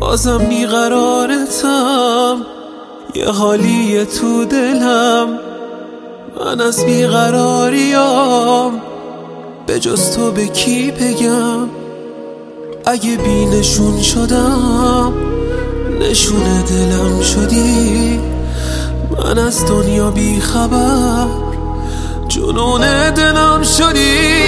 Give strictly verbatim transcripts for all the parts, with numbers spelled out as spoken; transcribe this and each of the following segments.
بازم بیقرارتم، یه حالیه تو دلم، من از بیقراریام به جز تو به کی بگم؟ اگه بی نشون شدم نشون دلم شدی، من از دنیا بی خبر جنون دلم شدی.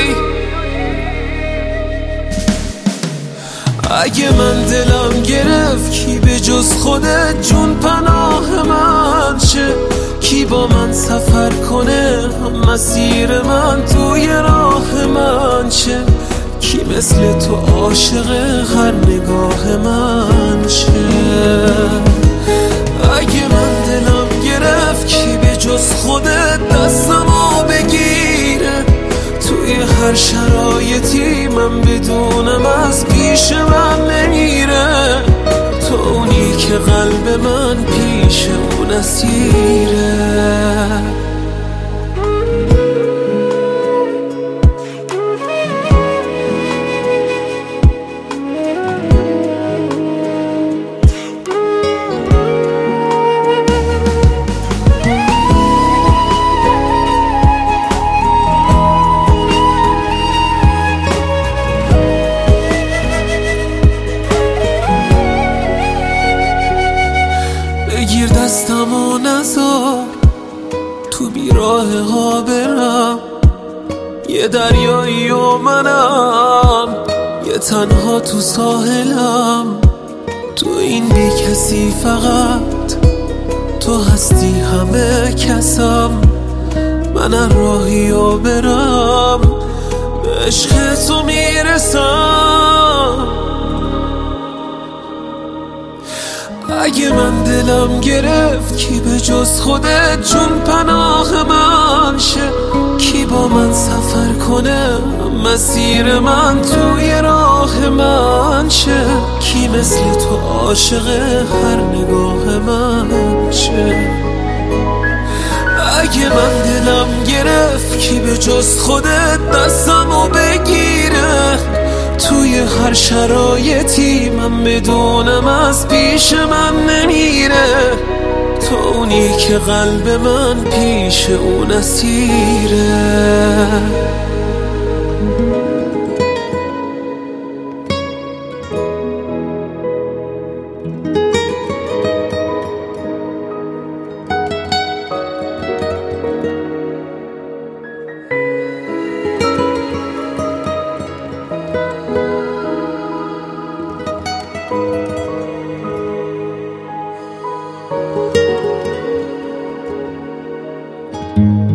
اگه من دلم گرفت کی به جز خودت جون پناه من شه؟ کی با من سفر کنه مسیر من توی راه من شه؟ کی مثل تو عاشق هر نگاه من شه؟ اگه من دلم گرفت کی به جز خودت دستمو بگیره؟ توی هر شرایطی من بدونم از پیش من نمیره، تو اونی که قلب من پیش اون اسیره. بگیر دستم و نذار تو بیراه ها برم، یه دریایی و منم یه تنها تو ساحلم، تو این بی کسی فقط تو هستی همه کسم، من راهی و برم به عشق تو میرسم. اگه من دلم گرفت کی به جز خودت جون پناه من شه؟ کی با من سفر کنه مسیر من توی راه من شه؟ کی مثل تو عاشق هر نگاه من شه؟ اگه من دلم گرفت کی به جز خودت دستمو بگیره؟ توی هر شرایطی من بدونم از پیش من نمیره، تو اونی که قلب من پیش اون اسیره. thank you